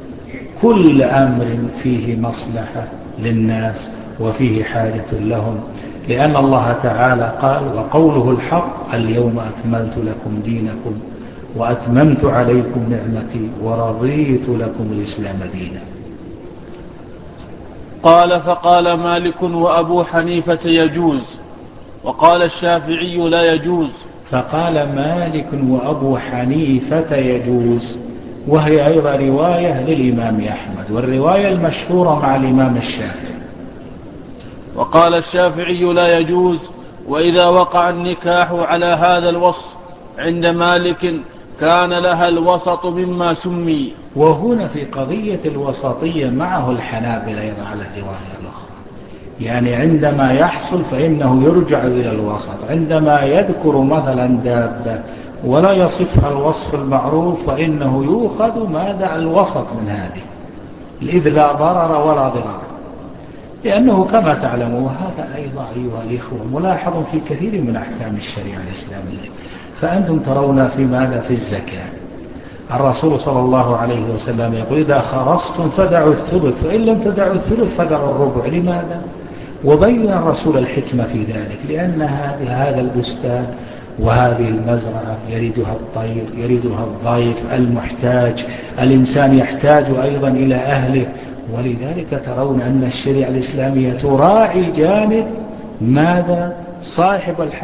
كل أمر فيه مصلحة للناس وفيه حاجة لهم، لأن الله تعالى قال: وقوله الحق: اليوم أكملت لكم دينكم وأتممت عليكم نعمتي ورضيت لكم الإسلام دينا. قال: فقال مالك وأبو حنيفة يجوز، وقال الشافعي لا يجوز. فقال مالك وأبو حنيفة يجوز، وهي أيضا رواية للإمام أحمد، والرواية المشهورة مع الإمام الشافعي. وقال الشافعي لا يجوز، وإذا وقع النكاح على هذا الوصف عند مالك كان لها الوسط مما سمي. وهنا في قضية الوسطية معه الحنابلة أيضا على الرواية الأخرى، يعني عندما يحصل فإنه يرجع إلى الوسط. عندما يذكر مثلا دابة ولا يصفها الوصف المعروف فإنه يؤخذ ماذا؟ الوسط من هذه، إذ لا ضرر ولا ضرر. لأنه كما تعلموا، وهذا أيضا أيها الإخوة ملاحظ في كثير من أحكام الشريعة الإسلامية. فأنتم ترون في ماذا؟ في الزكاة الرسول صلى الله عليه وسلم يقول: إذا خرجتم فدعوا الثلث، فإن لم تدعوا الثلث فدعوا الربع. لماذا؟ وبين الرسول الحكمة في ذلك، لأن هذا البستان وهذه المزرعة يريدها الطير، يريدها الضيف، المحتاج، الإنسان يحتاج أيضا إلى أهله. ولذلك ترون أن الشريعة الإسلامية تراعي جانب ماذا؟ صاحب الحق،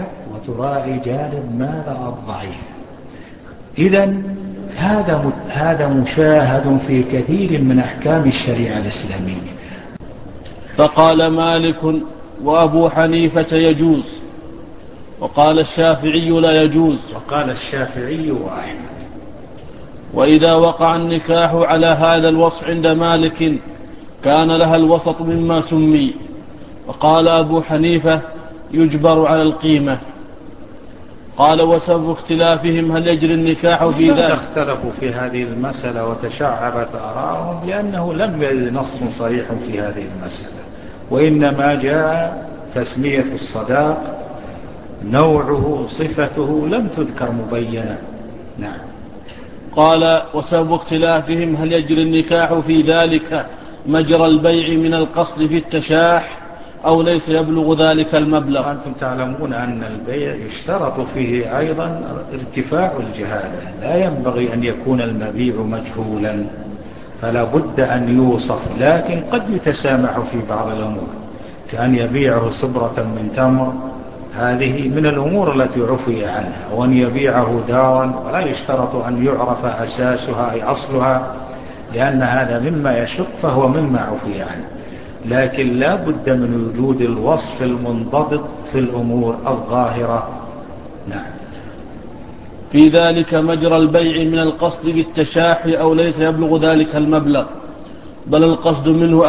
وتراعي جانب ماذا الضعيف. إذن هذا مشاهد في كثير من أحكام الشريعة الإسلامية. فقال مالك وأبو حنيفة يجوز، وقال الشافعي لا يجوز، وقال الشافعي وأحمد. وإذا وقع النكاح على هذا الوصف عند مالك كان لها الوسط مما سمي. وقال أبو حنيفة يجبر على القيمة. قال وسبب اختلافهم هل يجري النكاح في ذلك؟ اختلفوا في هذه المسألة وتشعبت آراءهم لأنه لم يرد نص صريح في هذه المسألة، وإنما جاء تسمية الصداق، نوعه صفته لم تذكر مبينة. نعم. قال وسبب اختلافهم هل يجري النكاح في ذلك مجرى البيع من القصد في التشاح أو ليس يبلغ ذلك المبلغ؟ أنتم تعلمون أن البيع يشترط فيه أيضا ارتفاع الجهالة، لا ينبغي أن يكون المبيع مجهولا، فلا بد أن يوصف، لكن قد يتسامح في بعض الأمور، كأن يبيعه صبرة من تمر، هذه من الأمور التي عفي عنها، وأن يبيعه دارا ولا يشترط أن يعرف أساسها أي أصلها، لأن هذا مما يشق فهو مما عفي عنه، لكن لا بد من وجود الوصف المنضبط في الأمور الظاهرة. نعم. في ذلك مجرى البيع من القصد بالتشاح أو ليس يبلغ ذلك المبلغ، بل القصد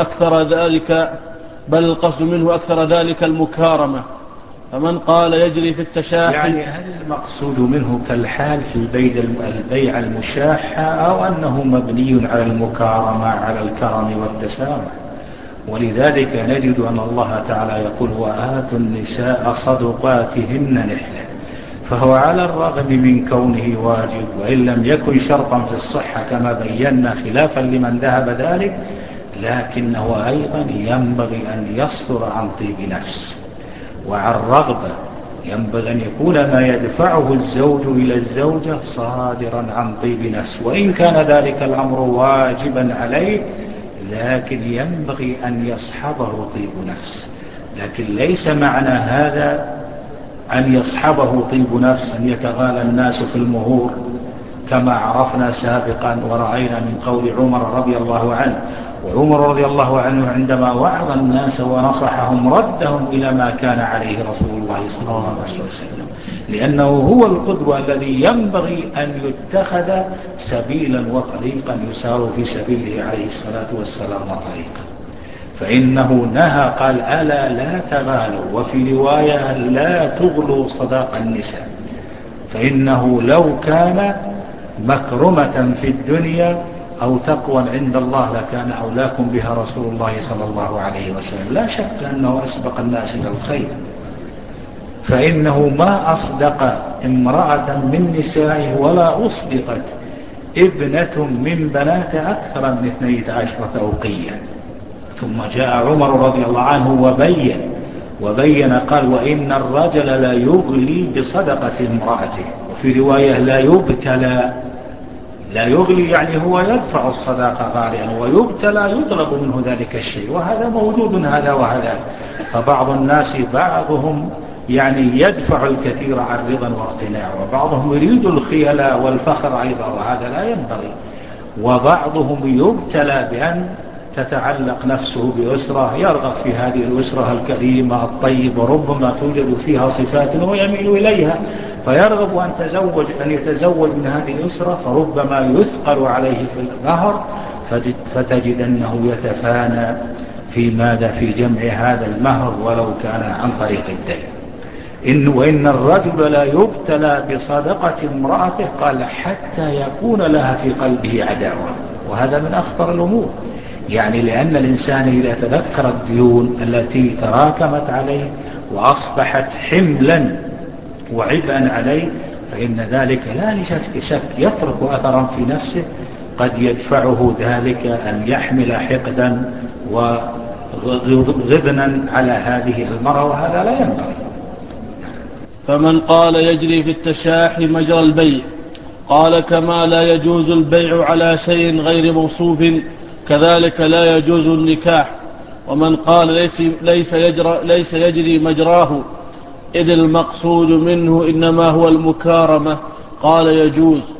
منه أكثر ذلك المكارمة. فمن قال يجري في التشاح، يعني هل المقصود منه كالحال في البيع المشاح، أو أنه مبني على المكارمة على الكرم والتسامح؟ ولذلك نجد أن الله تعالى يقول وآتوا النساء صدقاتهن نحلة، فهو على الرغم من كونه واجب وإن لم يكن شرطا في الصحة كما بينا خلافا لمن ذهب ذلك، لكنه أيضا ينبغي أن يصدر عن طيب نفس وعن رغبة، ينبغي أن يكون ما يدفعه الزوج إلى الزوجة صادرا عن طيب نفس، وإن كان ذلك الأمر واجبا عليه لكن ينبغي أن يصحبه طيب نفس. لكن ليس معنى هذا أن يصحبه طيب نفس أن يتغالى الناس في المهور كما عرفنا سابقا ورأينا من قول عمر رضي الله عنه. وعمر رضي الله عنه عندما وعظ الناس ونصحهم ردهم إلى ما كان عليه رسول الله صلى الله عليه وسلم، لأنه هو القدوة الذي ينبغي أن يتخذ سبيلا وطريقا يسار في سبيله عليه الصلاة والسلام وطريقا، فإنه نهى قال ألا لا تغالوا، وفي رواية لا تغلوا صداق النساء، فإنه لو كان مكرمة في الدنيا أو تقوى عند الله لكان أولاكم بها رسول الله صلى الله عليه وسلم. لا شك أنه أسبق الناس إلى الخير، فإنه ما أصدق امرأة من نسائه ولا أصدقت ابنة من بنات أكثر من 12 أوقية. ثم جاء عمر رضي الله عنه وبين قال وإن الرجل لا يغلي بصدقة امرأته، وفي رواية لا يبتلى، لا يغلي يعني هو يدفع الصداقة غاليا، ويبتلى يطلب منه ذلك الشيء، وهذا موجود هذا وهذا. فبعض الناس بعضهم يعني يدفع الكثير عن رضا واقتناع، وبعضهم يريد الخيلاء والفخر أيضا، وهذا لا ينبغي. وبعضهم يبتلى بأن تتعلق نفسه بأسرة، يرغب في هذه الأسرة الكريمة الطيبة، وربما توجد فيها صفات ويميل إليها، فيرغب أن يتزوج من هذه الأسرة، فربما يثقل عليه في المهر، فتجد أنه يتفانى في جمع هذا المهر ولو كان عن طريق الدين. وإن الرجل لا يبتلى بصدقة امرأته قال حتى يكون لها في قلبه عداوة، وهذا من أخطر الأمور، يعني لأن الإنسان إذا تذكر الديون التي تراكمت عليه وأصبحت حملا وعبئا عليه، فإن ذلك لا لشك يترك أثرا في نفسه قد يدفعه ذلك أن يحمل حقدا وغبنا على هذه المرأة، وهذا لا ينبغي. فمن قال يجري في التشاح مجرى البيع قال كما لا يجوز البيع على شيء غير موصوف كذلك لا يجوز النكاح. ومن قال ليس يجري مجراه إذ المقصود منه إنما هو المكارمة. قال يجوز،